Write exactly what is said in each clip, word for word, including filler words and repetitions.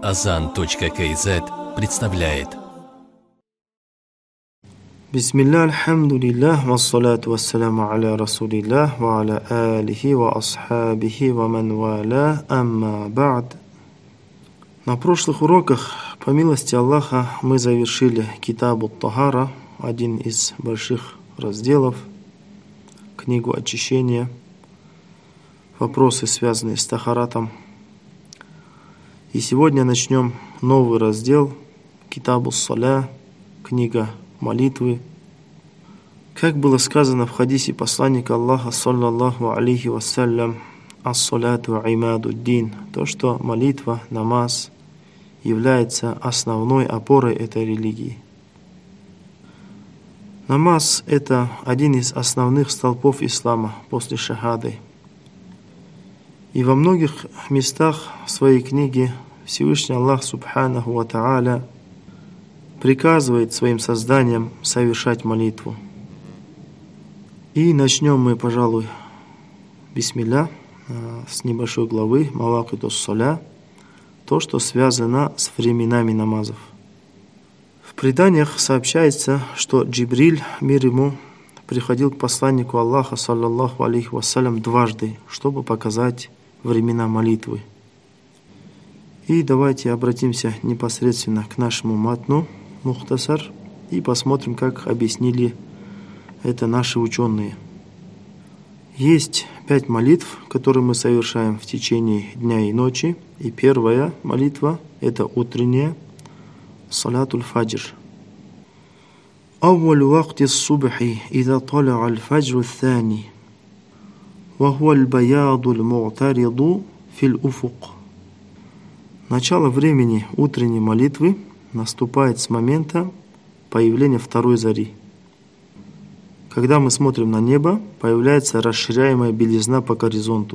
азан точка кз представляет. Бисмилля, альхамдулиллах, вассалату вассаляму аля расулиллах, ва аля алихи ва асхабихи ва ман валя, амма ба'д. На прошлых уроках, по милости Аллаха, мы завершили Китабу ат-Тахара, один из больших разделов, книгу очищения, вопросы, связанные с тахаратом. И сегодня начнем новый раздел Китабу ас-Саля, книга молитвы. Как было сказано в хадисе посланника Аллаха, саллаллаху алейхи вассалям, ас-саляту имадуддин, то, что молитва, намаз является основной опорой этой религии. Намаз – это один из основных столпов ислама после шахады. И во многих местах в своей книге Всевышний Аллах Субханаху ва Тааля приказывает своим созданиям совершать молитву. И начнем мы, пожалуй, бисмилля, с небольшой главы Мавакид ас-Саля, то, что связано с временами намазов. В преданиях сообщается, что Джибриль, мир ему, приходил к посланнику Аллаха, саллаллаху алейхи вассалям, дважды, чтобы показать времена молитвы. И давайте обратимся непосредственно к нашему матну, мухтасар, и посмотрим, как объяснили это наши ученые. Есть пять молитв, которые мы совершаем в течение дня и ночи. И первая молитва – это утренняя, салатуль фаджр. أول وقت الصبح إذا طلع الفجر الثاني وهو البياض المعترض في الأفق. Начало времени утренней молитвы наступает с момента появления второй зари. Когда мы смотрим на небо, появляется расширяемая белизна по горизонту.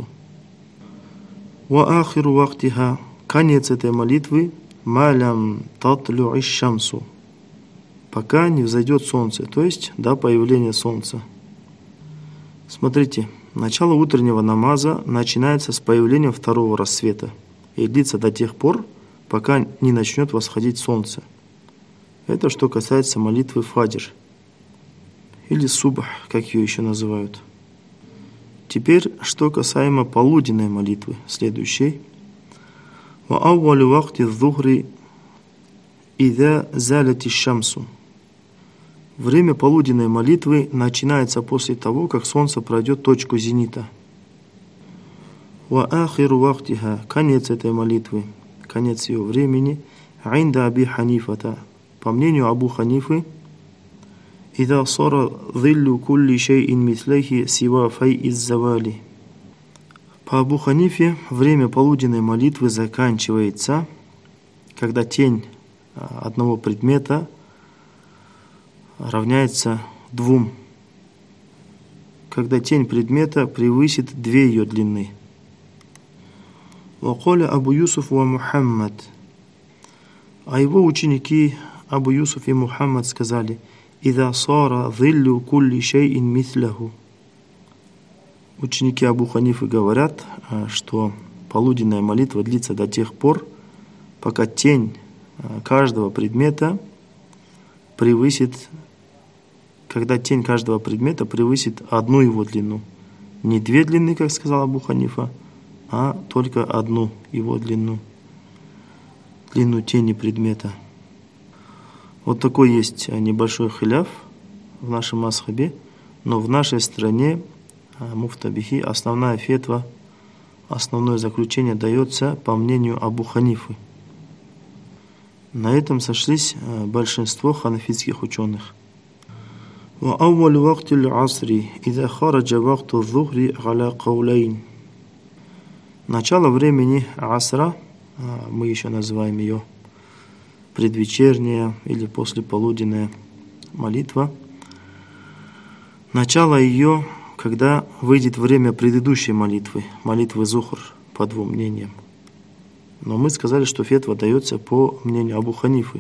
Ва ахиру вахтиха, конец этой молитвы, малям татлю иш-шамсу, пока не взойдет солнце, то есть до появления солнца. Смотрите, начало утреннего намаза начинается с появления второго рассвета и длится до тех пор, пока не начнет восходить солнце. Это что касается молитвы фаджр, или субх, как ее еще называют. Теперь, что касаемо полуденной молитвы, следующей. Ва ауалю вахти зухри идha залати шамсу. Время полуденной молитвы начинается после того, как солнце пройдет точку зенита. Ва ахиру вахтиха, конец этой молитвы, конец ее времени, инда Аби Ханифата, по мнению Абу Ханифы, «Ида сара зиллю кулли шейин мислейхи сива фай из завали». По Абу Ханифе время полуденной молитвы заканчивается, когда тень одного предмета равняется двум, когда тень предмета превысит две ее длины. «Вакаля Абу Юсуф ва Мухаммад». А его ученики Абу Юсуф и Мухаммад сказали: «Ида сара зиллю кулли шейин мисляху». Ученики Абу Ханифы говорят, что полуденная молитва длится до тех пор, пока тень каждого предмета превысит, когда тень каждого предмета превысит одну его длину. Не две длины, как сказал Абу Ханифа, а только одну его длину, длину тени предмета. Вот такой есть небольшой хиляф в нашем мазхабе, но в нашей стране муфтабихи основная фетва, основное заключение дается по мнению Абу Ханифы. На этом сошлись большинство ханафитских ученых. Ва ауалю вахтил асри иза хараджа вахту зухри аля каулейн. Начало времени асра, мы еще называем ее предвечерняя или послеполуденная молитва. Начало ее, когда выйдет время предыдущей молитвы, молитвы Зухр, по двум мнениям. Но мы сказали, что фетва дается по мнению Абу Ханифы.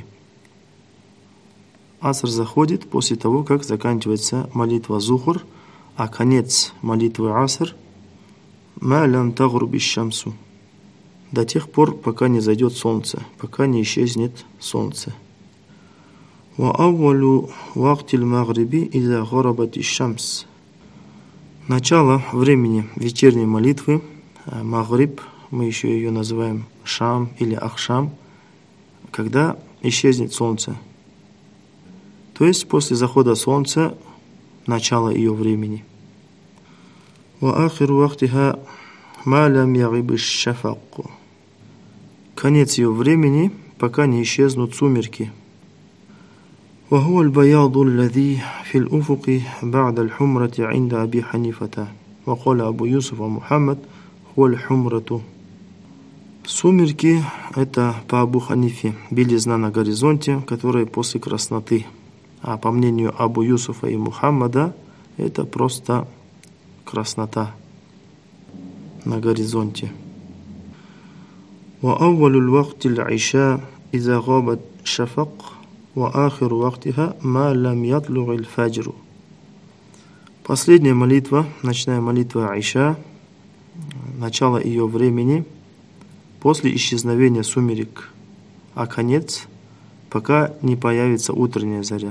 Аср заходит после того, как заканчивается молитва Зухр, а конец молитвы Аср ма лям тагруби шамсу, до тех пор, пока не зайдет солнце, пока не исчезнет солнце. وَأَوَّلُ وَقْتِ الْمَغْرِبِ إِذَا غَرَبَتِ الشَّمْسِ. Начало времени вечерней молитвы, магриб, мы еще ее называем шам или ахшам, когда исчезнет солнце. То есть после захода солнца начало ее времени. وَآخِرُ وَقْتِهَا مَا لَمْ يَغِبِ الشَّفَقُ. Конец ее времени, пока не исчезнут сумерки. وهو البياض الذي في الأفق بعد الحمرة عند أبي حنيفة وقال أبو يوسف ومحمد هو الحمرة. Сумерки – это по Абу Ханифе белизна на горизонте, которая после красноты. А по мнению Абу Юсуфа и Мухаммада, это просто краснота на горизонте. وأول الوقت العشاء إذا غاب الشفق وآخر وقتها ما لم يطلع الفجر. Последняя молитва, ночная молитва Айша, начало ее времени после исчезновения сумерек, а конец, пока не появится утренняя заря.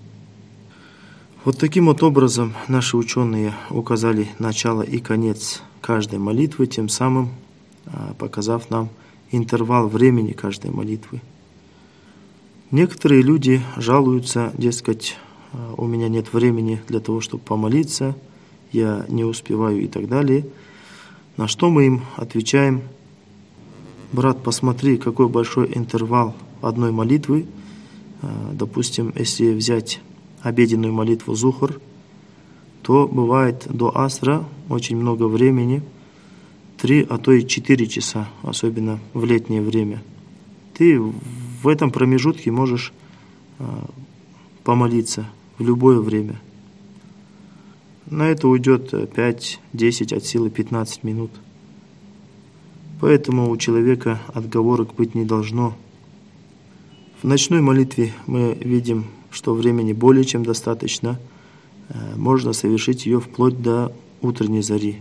Вот таким вот образом наши ученые указали начало и конец каждой молитвы, тем самым показав нам интервал времени каждой молитвы. Некоторые люди жалуются, дескать, у меня нет времени для того, чтобы помолиться, я не успеваю и так далее. На что мы им отвечаем: брат, посмотри, какой большой интервал одной молитвы. Допустим, если взять обеденную молитву Зухр, то бывает до асра очень много времени, три, а то и четыре часа, особенно в летнее время. Ты в этом промежутке можешь помолиться в любое время. На это уйдет пять, десять, от силы пятнадцать минут. Поэтому у человека отговорок быть не должно. В ночной молитве мы видим, что времени более чем достаточно. Можно совершить ее вплоть до утренней зари.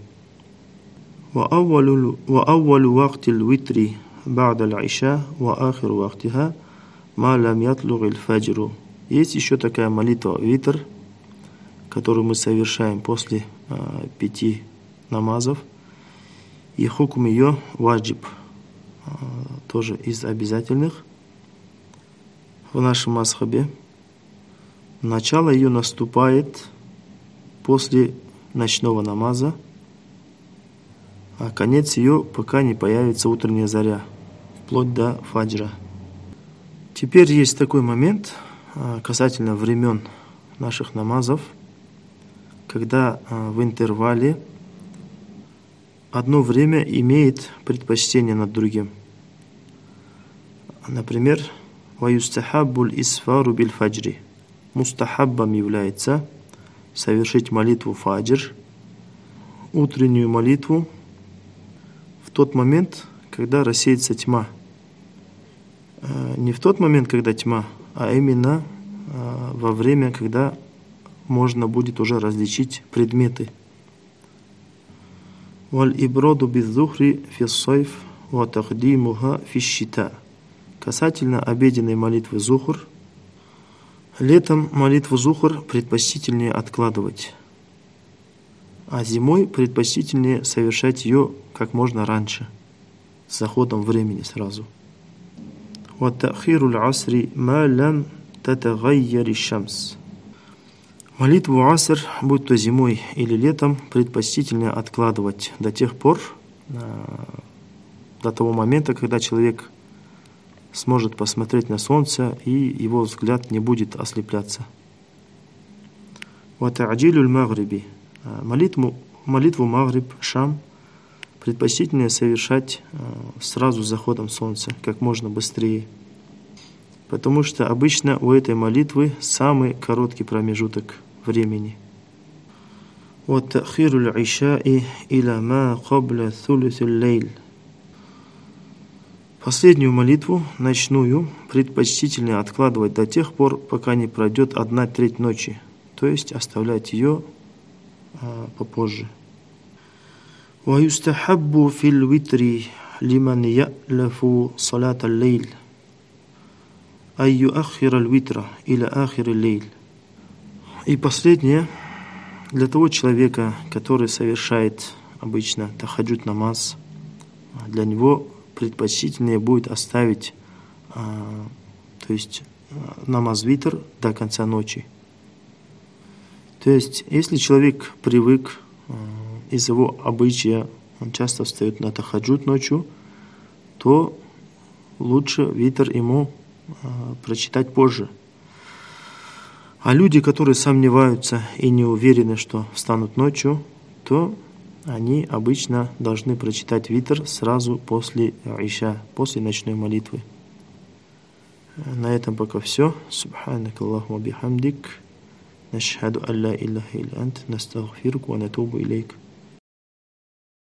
وأول وقت الوتر بعد العشاء وآخر وقتها ما لم يطلع الفجر. Есть еще такая молитва витр, которую мы совершаем после э, пяти намазов. И хукм ее ваджиб, э, тоже из обязательных в нашем мазхабе. Начало ее наступает после ночного намаза, а конец ее, пока не появится утренняя заря, вплоть до фаджра. Теперь есть такой момент касательно времен наших намазов, когда в интервале одно время имеет предпочтение над другим. Например, «Ваюстахаббуль исфару биль фаджри». Мустахаббом является совершить молитву фаджр, утреннюю молитву, в тот момент, когда рассеется тьма. Не в тот момент, когда тьма, а именно во время, когда можно будет уже различить предметы. «Валь-иброду biz-зухри фис-сайф ва-тахдимуха фиш-щита». Касательно обеденной молитвы Зухр, летом молитву Зухр предпочтительнее откладывать, а зимой предпочтительнее совершать ее как можно раньше, с заходом времени сразу. وَتَأْخِيرُ الْعَصْرِ مَا لَمْ تَتَغَيَّرِ الشَّمْسِ. Молитву аср, будь то зимой или летом, предпочтительнее откладывать до тех пор, до того момента, когда человек сможет посмотреть на солнце и его взгляд не будет ослепляться. وَتَعْجِيلُ الْمَغْرِبِ. Молитву, молитву Магриб, Шам, предпочтительнее совершать сразу с заходом солнца, как можно быстрее. Потому что обычно у этой молитвы самый короткий промежуток времени. وَتَأْخِيرُ الْعِشَاءِ إِلَى مَا قَبْلَ ثُلُثِ اللَّيْلِ. Последнюю молитву, ночную, предпочтительнее откладывать до тех пор, пока не пройдет одна треть ночи, то есть оставлять ее а, попозже. وَيُسْتَحَبُّ فِي الْوِتْرِ لمن يألف صلاة الليل أن يؤخر الوتر إلى آخر الليل. И последнее, для того человека, который совершает обычно тахаджуд намаз, для него предпочтительнее будет оставить, то есть намаз витр до конца ночи. То есть, если человек привык, из его обычая, он часто встает на тахаджуд ночью, то лучше витр ему прочитать позже. А люди, которые сомневаются и не уверены, что встанут ночью, то они обычно должны прочитать витр сразу после иша, после ночной молитвы. На этом пока все. Субханак Аллахумма бихамдик. Нашхаду алла илляха илля ант. Настагфирук ва натубу илейк.